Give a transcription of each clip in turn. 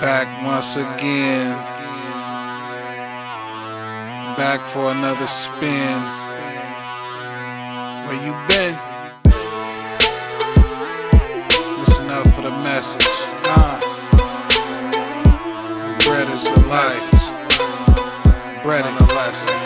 Back once again, back for another spin. Where you been? Listen up for the message. Bread is the life. Bread is the lesson.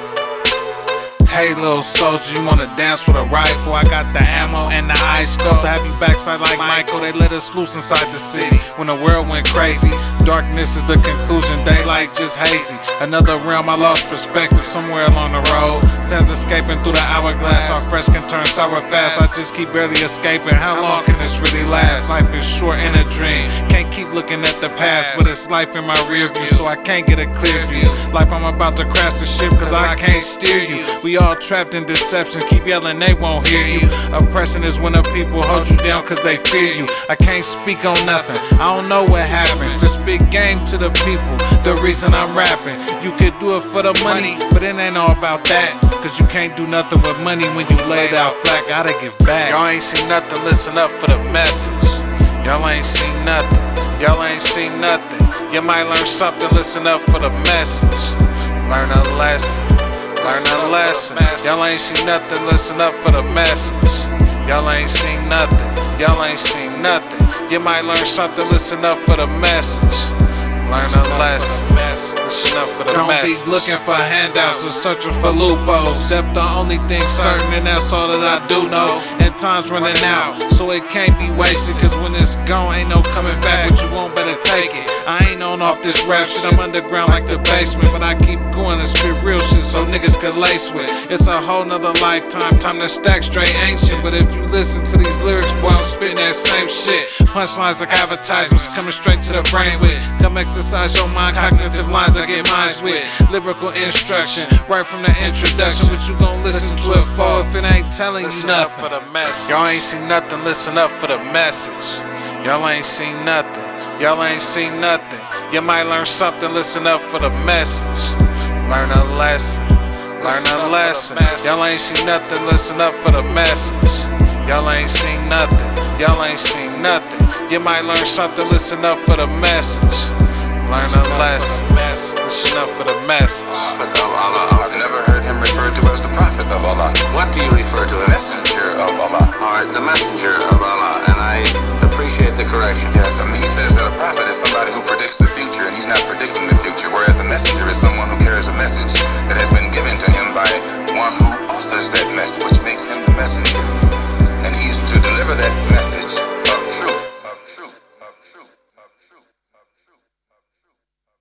Hey little soldier, you wanna dance with a rifle? I got the ammo and the ice scope to have you backside like Michael. They let us loose inside the city when the world went crazy. Darkness is the conclusion, daylight just hazy. Another realm, I lost perspective somewhere along the road. Sands escaping through the hourglass, all fresh can turn sour fast. I just keep barely escaping, how long can this really last? Life is short and a dream, can't keep looking at the past, but it's life in my rear view, so I can't get a clear view. Life, I'm about to crash the ship cause I can't steer you. We all trapped in deception, keep yelling they won't hear you. Oppression is when the people hold you down cause they fear you. I can't speak on nothing, I don't know what happened. Just speak game to the people, the reason I'm rapping. You could do it for the money, but it ain't all about that. Cause you can't do nothing with money when you laid out flat, gotta give back. Y'all ain't seen nothing, listen up for the message. Y'all ain't seen nothing, y'all ain't seen nothing. You might learn something, listen up for the message. Learn a lesson, learn a lesson. Y'all ain't seen nothing, listen up for the message. Y'all ain't seen nothing, y'all ain't seen nothing. You might learn something, listen up for the message. Learn a lesson, listen up for the message. Don't be looking for handouts or searching for loopholes. Death the only thing certain, and that's all that I do know. And time's running out, so it can't be wasted. Cause when it's gone, ain't no coming back. What you want, better take it. I ain't on off this rap shit, I'm underground like the basement. But I keep going and spit real shit so niggas can lace with. It's a whole nother lifetime, time to stack straight ancient. But if you listen to these lyrics, boy, I'm spitting that same shit. Punchlines like advertisements, coming straight to the brain with. Come exercise your mind, cognitive lines I get mines with. Lyrical instruction, right from the introduction. What you gon' listen to it for if it ain't telling you nothing? For the message. Y'all ain't seen nothing, listen up for the message. Y'all ain't seen nothing, y'all ain't seen nothing. You might learn something, listen up for the message. Learn a lesson, learn a lesson. Y'all ain't seen nothing, listen up for the message. Y'all ain't seen nothing, y'all ain't seen nothing. You might learn something, listen up for the message. Learn a lesson, listen up for the message. Prophet of Allah. I've never heard him referred to as the Prophet of Allah. What do you refer to as? Messenger of Allah. Alright, the Messenger of Allah, and I appreciate the correction. Yes, he says that a prophet is somebody who predicts the future, and he's not predicting the future, whereas a messenger is someone who carries a message that has been given to him by one who authors that message, which makes him the messenger. And he's to deliver that message of truth.